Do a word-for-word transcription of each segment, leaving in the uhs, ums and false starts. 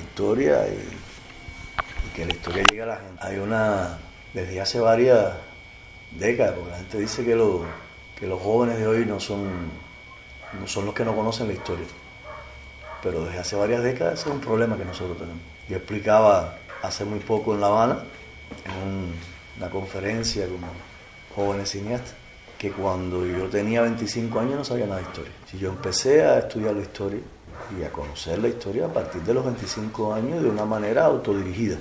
historia y, y que la historia llegue a la gente. Hay una, desde hace varias décadas, porque la gente dice que, lo, que los jóvenes de hoy no son, no son los que no conocen la historia, pero desde hace varias décadas ese es un problema que nosotros tenemos. Yo explicaba hace muy poco en La Habana, en un, una conferencia como jóvenes cineastas, que cuando yo tenía veinticinco años no sabía nada de historia. Si yo empecé a estudiar la historia y a conocer la historia a partir de los veinticinco años de una manera autodirigida.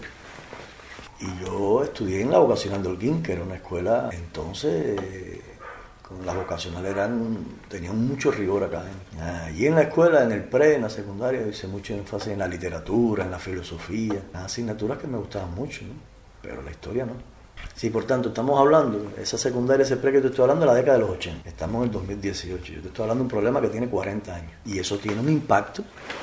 Y yo estudié en la vocacional de Holguín, que era una escuela entonces, eh, con las vocacionales eran, tenían mucho rigor académico. Allí en la escuela, en el pre, en la secundaria, hice mucho énfasis en la literatura, en la filosofía, las asignaturas que me gustaban mucho, ¿no? Pero la historia no. Sí, por tanto, estamos hablando, esa secundaria, ese pre que te estoy hablando, de la década de los ochenta. Estamos en el dos mil dieciocho. Yo te estoy hablando de un problema que tiene cuarenta años. Y eso tiene un impacto,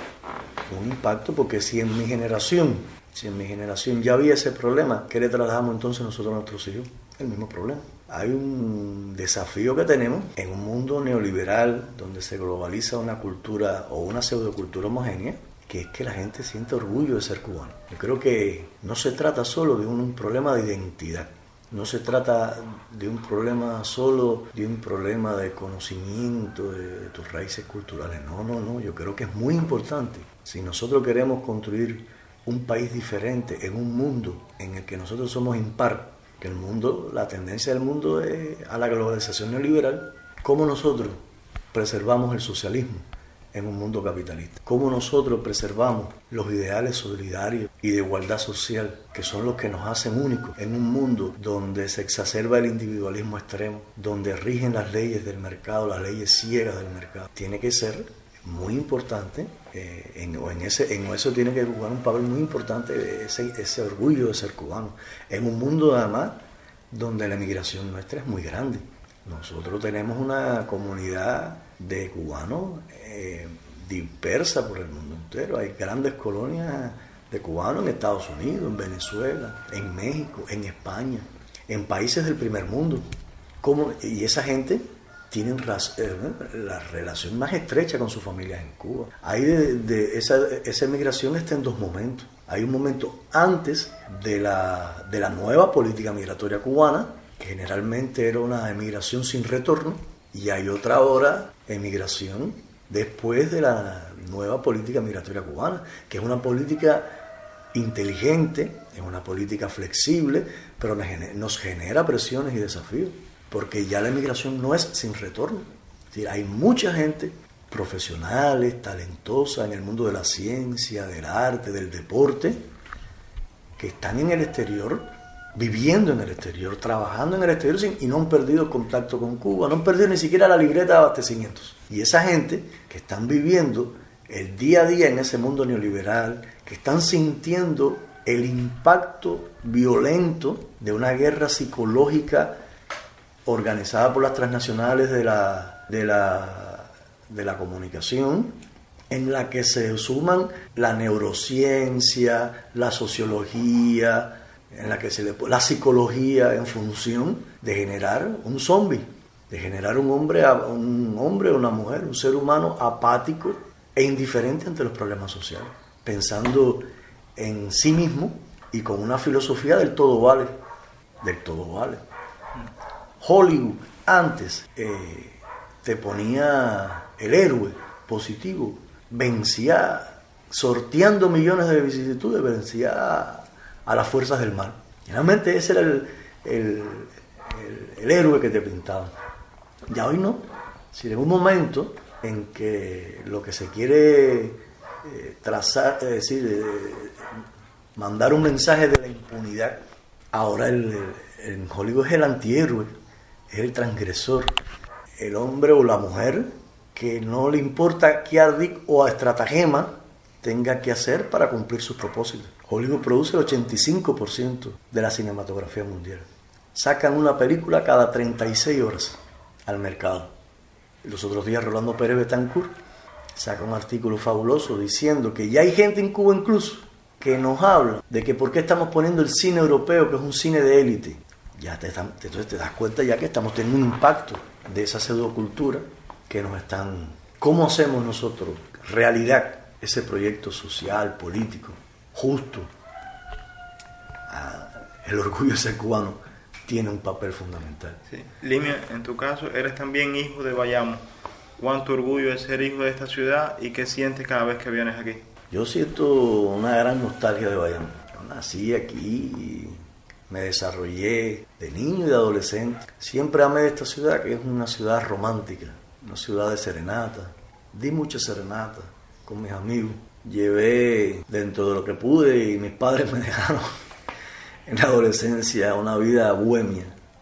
un impacto porque si en mi generación, si en mi generación ya había ese problema, ¿qué le trasladamos entonces nosotros a nuestros hijos? El mismo problema. Hay un desafío que tenemos en un mundo neoliberal donde se globaliza una cultura o una pseudocultura homogénea, que es que la gente siente orgullo de ser cubano. Yo creo que no se trata solo de un, un problema de identidad, no se trata de un problema solo de un problema de conocimiento de, de tus raíces culturales. No, no, no, yo creo que es muy importante. Si nosotros queremos construir un país diferente en un mundo en el que nosotros somos impar, que el mundo, la tendencia del mundo es a la globalización neoliberal, ¿cómo nosotros preservamos el socialismo en un mundo capitalista? ¿Cómo nosotros preservamos los ideales solidarios y de igualdad social, que son los que nos hacen únicos en un mundo donde se exacerba el individualismo extremo, donde rigen las leyes del mercado, las leyes ciegas del mercado? Tiene que ser muy importante, eh, en, o en, ese, en eso tiene que jugar un papel muy importante ese, ese orgullo de ser cubano, en un mundo además donde la emigración nuestra es muy grande. Nosotros tenemos una comunidad de cubanos eh, dispersa por el mundo entero. Hay grandes colonias de cubanos en Estados Unidos, en Venezuela, en México, en España, en países del primer mundo. ¿Cómo? Y esa gente tienen raz- eh, la relación más estrecha con sus familias en Cuba. Hay de, de esa, esa emigración está en dos momentos. Hay un momento antes de la, de la nueva política migratoria cubana, que generalmente era una emigración sin retorno, y hay otra ahora emigración después de la nueva política migratoria cubana, que es una política inteligente, es una política flexible, pero nos genera presiones y desafíos, porque ya la emigración no es sin retorno. Es decir, hay mucha gente, profesionales, talentosa en el mundo de la ciencia, del arte, del deporte, que están en el exterior, viviendo en el exterior, trabajando en el exterior sin, y no han perdido el contacto con Cuba, no han perdido ni siquiera la libreta de abastecimientos. Y esa gente que están viviendo el día a día en ese mundo neoliberal, que están sintiendo el impacto violento de una guerra psicológica organizada por las transnacionales de la, de la, de la comunicación, en la que se suman la neurociencia, la sociología, en la que se le, la psicología en función de generar un zombie, de generar un hombre, un hombre o una mujer, un ser humano apático e indiferente ante los problemas sociales, pensando en sí mismo y con una filosofía del todo vale, del todo vale. Hollywood antes eh, te ponía el héroe positivo, vencía, sorteando millones de vicisitudes, vencía a, a las fuerzas del mal. Realmente ese era el, el, el, el héroe que te pintaban. Ya hoy no. Si en un momento en que lo que se quiere eh, trazar, es decir, eh, mandar un mensaje de la impunidad, ahora el, el, en Hollywood es el antihéroe, es el transgresor, el hombre o la mujer que no le importa qué ardid o estratagema tenga que hacer para cumplir sus propósitos. Hollywood produce el ochenta y cinco por ciento de la cinematografía mundial. Sacan una película cada treinta y seis horas al mercado. Los otros días Rolando Pérez Betancourt saca un artículo fabuloso diciendo que ya hay gente en Cuba incluso que nos habla de que por qué estamos poniendo el cine europeo, que es un cine de élite. Ya te, entonces te das cuenta ya que estamos teniendo un impacto de esa pseudocultura que nos están... ¿Cómo hacemos nosotros realidad ese proyecto social, político, justo. El orgullo de ser cubano tiene un papel fundamental. Sí. Limio, en tu caso, eres también hijo de Bayamo. ¿Cuánto orgullo es ser hijo de esta ciudad y qué sientes cada vez que vienes aquí? Yo siento una gran nostalgia de Bayamo. Yo nací aquí, me desarrollé de niño y de adolescente. Siempre amé esta ciudad, que es una ciudad romántica, una ciudad de serenata. Di muchas serenatas con mis amigos. Llevé dentro de lo que pude y mis padres me dejaron en la adolescencia una vida bohemia.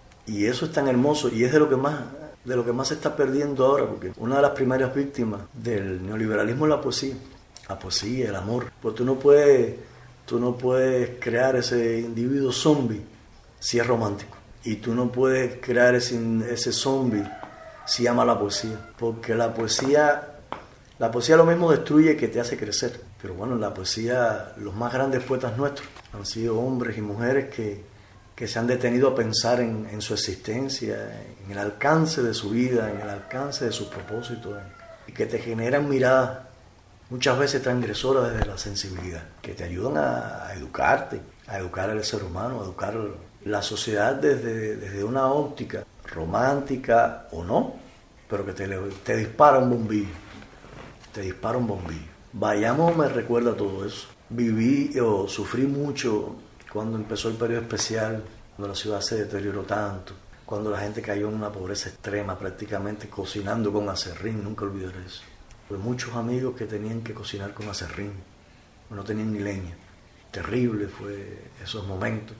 Y eso es tan hermoso y es de lo que más, de lo que más se está perdiendo ahora, porque una de las primeras víctimas del neoliberalismo es la poesía. La poesía, el amor. Pues tú no puedes, tú no puedes crear ese individuo zombie si es romántico. Y tú no puedes crear ese, ese zombie si ama la poesía. Porque la poesía, la poesía lo mismo destruye que te hace crecer. Pero bueno, la poesía, los más grandes poetas nuestros han sido hombres y mujeres que, que se han detenido a pensar en, en su existencia, en el alcance de su vida, en el alcance de sus propósitos, y que te generan miradas muchas veces transgresoras desde la sensibilidad, que te ayudan a, a educarte, a educar al ser humano, a educar la sociedad desde, desde una óptica romántica o no, pero que te, te dispara un bombillo, te dispara un bombillo. Bayamo me recuerda todo eso. Viví o sufrí mucho cuando empezó el periodo especial, cuando la ciudad se deterioró tanto, cuando la gente cayó en una pobreza extrema, prácticamente cocinando con aserrín, nunca olvidaré eso. Pues muchos amigos que tenían que cocinar con aserrín, no tenían ni leña. Terrible fue esos momentos.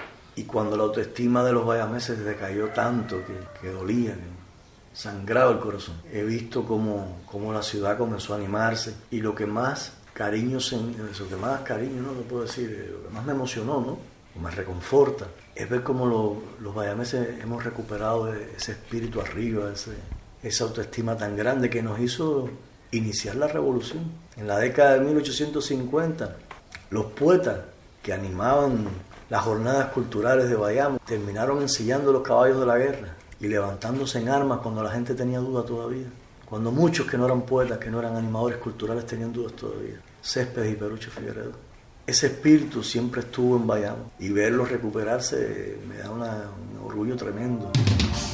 Y cuando la autoestima de los bayameses decayó tanto que, que dolía, que sangraba el corazón. He visto cómo, cómo la ciudad comenzó a animarse y lo que más cariño, lo que más cariño, no lo puedo decir, lo que más me emocionó, ¿no? O me reconforta, es ver cómo lo, los bayameses hemos recuperado ese espíritu arriba, ese, esa autoestima tan grande que nos hizo iniciar la revolución. En la década de mil ochocientos cincuenta, los poetas que animaban las jornadas culturales de Bayamo terminaron ensillando los caballos de la guerra y levantándose en armas cuando la gente tenía duda todavía. Cuando muchos que no eran poetas, que no eran animadores culturales, tenían dudas todavía. Céspedes y Perucho Figueredo. Ese espíritu siempre estuvo en Bayamo y verlo recuperarse me da una, un orgullo tremendo.